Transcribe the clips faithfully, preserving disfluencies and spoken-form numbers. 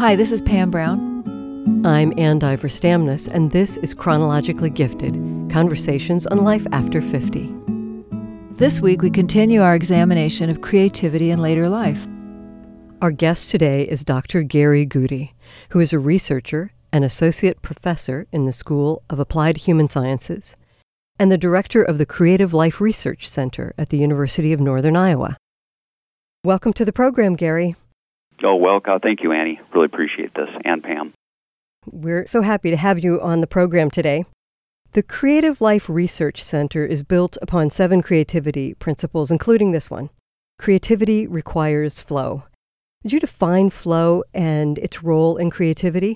Hi, this is Pam Brown. I'm Ann Diver Stamnus, and this is Chronologically Gifted, Conversations on Life After fifty. This week we continue our examination of creativity in later life. Our guest today is Doctor Gary Gudy, who is a researcher and associate professor in the School of Applied Human Sciences and the director of the Creative Life Research Center at the University of Northern Iowa. Welcome to the program, Gary. Oh, well, thank you, Annie. Really appreciate this, and Pam. We're so happy to have you on the program today. The Creative Life Research Center is built upon seven creativity principles, including this one. Creativity requires flow. Would you define flow and its role in creativity?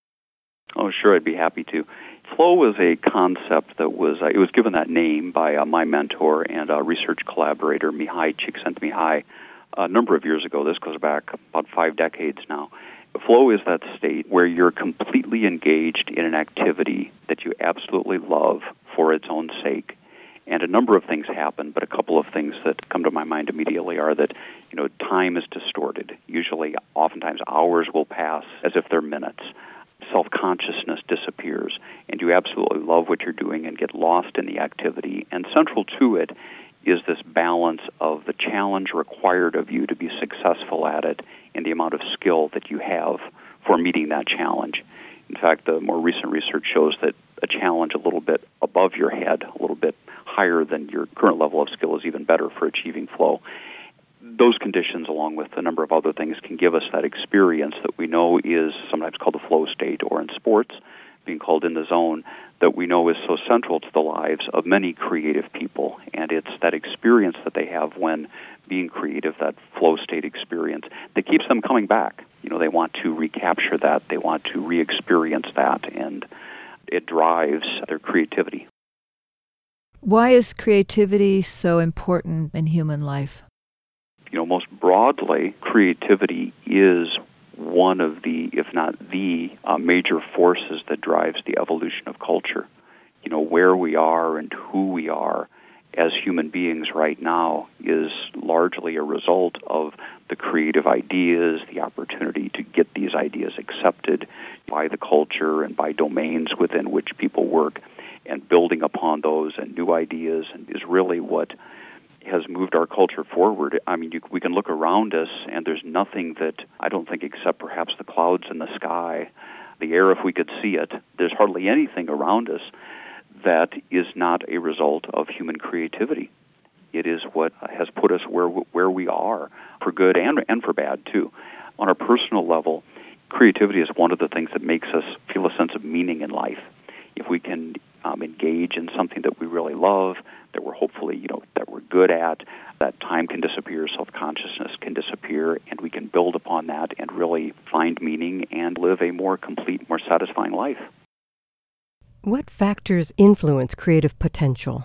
Oh, sure, I'd be happy to. Flow was a concept that was, uh, it was given that name by uh, my mentor and uh, research collaborator, Mihai Csikszentmihalyi, a number of years ago. This goes back about five decades now. Flow is that state where you're completely engaged in an activity that you absolutely love for its own sake. And a number of things happen, but a couple of things that come to my mind immediately are that, you know, time is distorted. Usually, oftentimes, hours will pass as if they're minutes. Self-consciousness disappears, and you absolutely love what you're doing and get lost in the activity. And central to it is this balance of the challenge required of you to be successful at it and the amount of skill that you have for meeting that challenge. In fact, the more recent research shows that a challenge a little bit above your head, a little bit higher than your current level of skill is even better for achieving flow. Those conditions, along with a number of other things, can give us that experience that we know is sometimes called the flow state, or in sports, being called in the zone, that we know is so central to the lives of many creative people. And it's that experience that they have when being creative, that flow state experience, that keeps them coming back. You know, they want to recapture that, they want to re-experience that, and it drives their creativity. Why is creativity so important in human life? You know, most broadly, creativity is one of the, if not the, uh, major forces that drives the evolution of culture. You know, where we are and who we are as human beings right now is largely a result of the creative ideas, the opportunity to get these ideas accepted by the culture and by domains within which people work, and building upon those and new ideas and is really what has moved our culture forward. I mean, you, we can look around us, and there's nothing that, I don't think, except perhaps the clouds in the sky, the air if we could see it, there's hardly anything around us that is not a result of human creativity. It is what has put us where where we are, for good and, and for bad, too. On a personal level, creativity is one of the things that makes us feel a sense of meaning in life. If we can um, engage in something that we really love, that we're hopefully, you know, that we're good at, that time can disappear, self-consciousness can disappear, and we can build upon that and really find meaning and live a more complete, more satisfying life. What factors influence creative potential?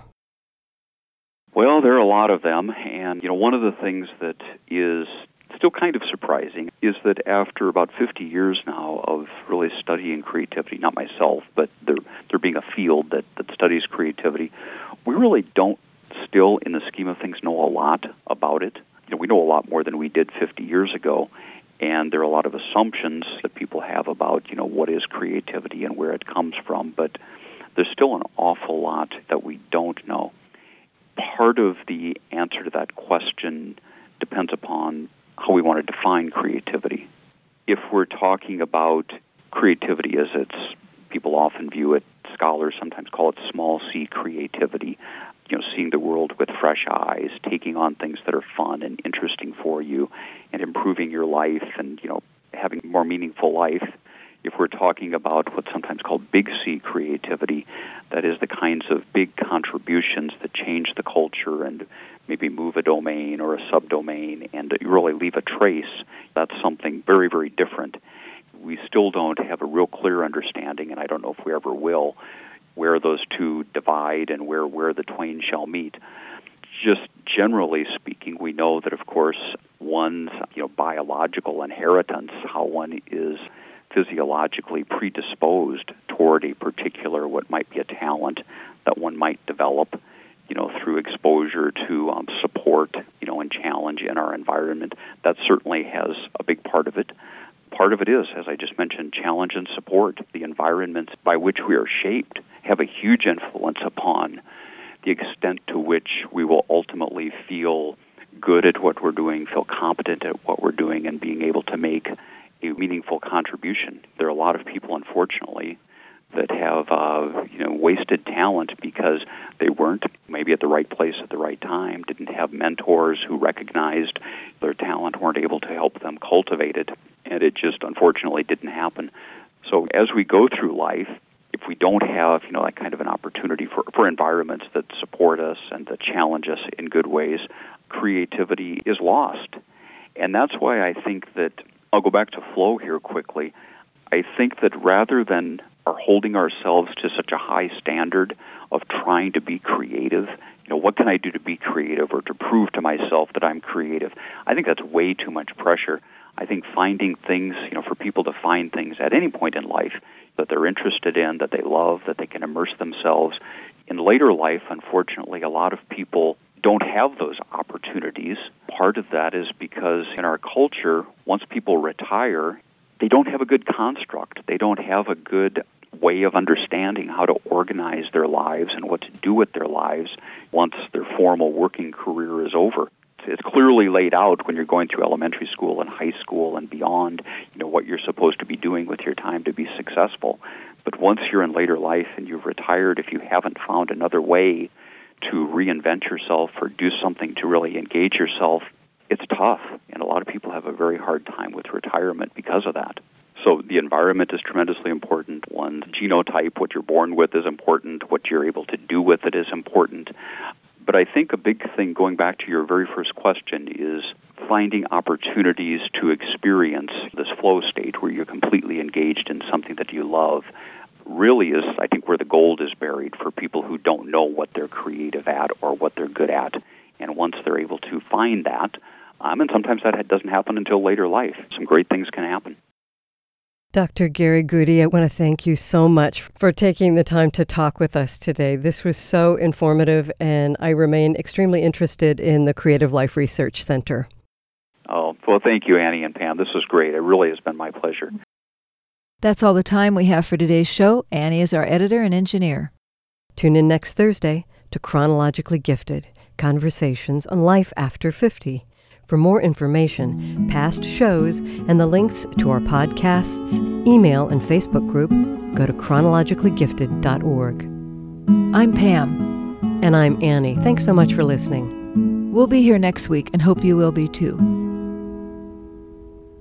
Well, there are a lot of them, and, you know, one of the things that is still kind of surprising is that after about fifty years now of really studying creativity, not myself, but there, there being a field that, that studies creativity, we really don't still, in the scheme of things, know a lot about it. You know, we know a lot more than we did fifty years ago, and there are a lot of assumptions that people have about, you know, what is creativity and where it comes from, but there's still an awful lot that we don't know. Part of the answer to that question depends upon how we want to define creativity. If we're talking about creativity as it's, people often view it, scholars sometimes call it small c creativity, you know, seeing the world with fresh eyes, taking on things that are fun and interesting for you, and improving your life and, you know, having a more meaningful life. If we're talking about what's sometimes called big C creativity, that is the kinds of big contributions that change the culture and maybe move a domain or a subdomain and really leave a trace, that's something very, very different. We still don't have a real clear understanding, and I don't know if we ever will, where those two divide and where, where the twain shall meet. Just generally speaking, we know that, of course, one's, you know, biological inheritance, how one is physiologically predisposed toward a particular, what might be a talent that one might develop, you know, through exposure to um, support, you know, and challenge in our environment. That certainly has a big part of it. part of it is, as I just mentioned, challenge and support. The environments by which we are shaped have a huge influence upon the extent to which we will ultimately feel good at what we're doing, feel competent at what we're doing, and being able to make a meaningful contribution. There are a lot of people, unfortunately, that have uh, you know wasted talent because they weren't maybe at the right place at the right time, didn't have mentors who recognized their talent, weren't able to help them cultivate it, and it just unfortunately didn't happen. So as we go through life, if we don't have, you know, that kind of an opportunity for, for environments that support us and that challenge us in good ways, creativity is lost. And that's why I think that, I'll go back to flow here quickly, I think that rather than are holding ourselves to such a high standard of trying to be creative, you know, what can I do to be creative or to prove to myself that I'm creative? I think that's way too much pressure. I think finding things, you know, for people to find things at any point in life that they're interested in, that they love, that they can immerse themselves. In later life, unfortunately, a lot of people don't have those opportunities. Part of that is because in our culture, once people retire, they don't have a good construct. They don't have a good way of understanding how to organize their lives and what to do with their lives once their formal working career is over. It's clearly laid out when you're going through elementary school and high school and beyond, you know, what you're supposed to be doing with your time to be successful. But once you're in later life and you've retired, if you haven't found another way to reinvent yourself or do something to really engage yourself, it's tough. And a lot of people have a very hard time with retirement because of that. So the environment is tremendously important. One's genotype, what you're born with, is important. What you're able to do with it is important. But I think a big thing, going back to your very first question, is finding opportunities to experience this flow state where you're completely engaged in something that you love really is, I think, where the gold is buried for people who don't know what they're creative at or what they're good at. And once they're able to find that, um, and sometimes that doesn't happen until later life, some great things can happen. Doctor Gary Gudy, I want to thank you so much for taking the time to talk with us today. This was so informative, and I remain extremely interested in the Creative Life Research Center. Oh, well, thank you, Annie and Pam. This was great. It really has been my pleasure. That's all the time we have for today's show. Annie is our editor and engineer. Tune in next Thursday to Chronologically Gifted, Conversations on Life After fifty. For more information, past shows, and the links to our podcasts, email, and Facebook group, go to chronologically gifted dot org. I'm Pam. And I'm Annie. Thanks so much for listening. We'll be here next week and hope you will be too.